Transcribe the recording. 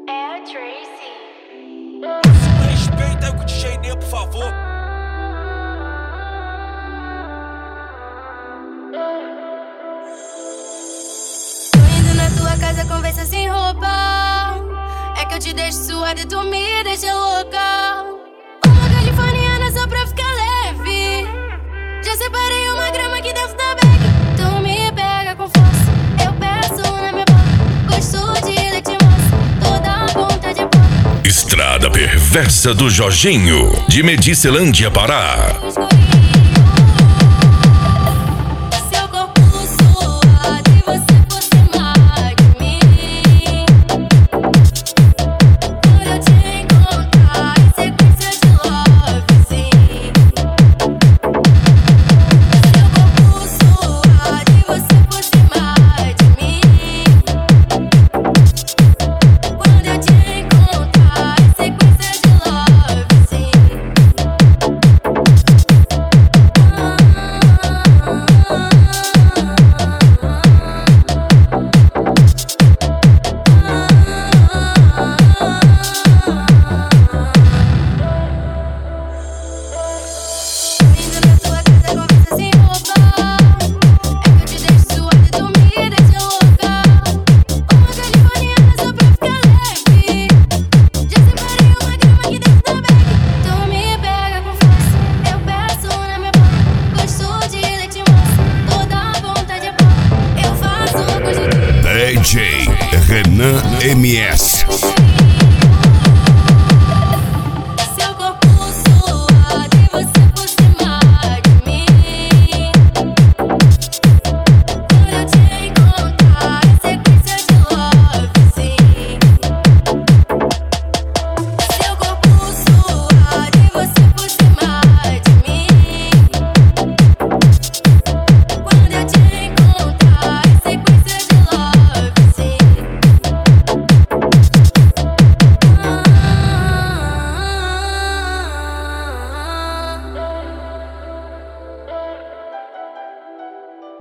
É a Tracy. Respeita aí com o DJ Nê, por favor. Tô indo na tua casa, conversa sem roupa. É que eu te deixo suada e tu me deixa louca. Uma californiana só pra ficar leve. Já separei uma grama aqui dentro da bag. Tu me pega com força, eu peço na minha boca. Gosto de leite moça, toda ponta de boca. Estrada Perversa do Jorginho, de Medicilândia, Pará. Seu corpo suado e você por cima de mim. Quando eu te encontrar em sequência de love, sim. Seu corpo suado e você por cima de mim. Quando eu te encontrar em sequência de love, sim. Indo na tua casa, conversa sem roupa. É que eu te deixo suada e tu me deixa louca. Uma californiana só pra ficar leve. Já separei uma grama aqui dentro da bag. Tu me pega com força, eu peço na minha boca. Gosto de leite moça, toda ponta de boca. Eu faço gosto de DJ Renan MS. carinho.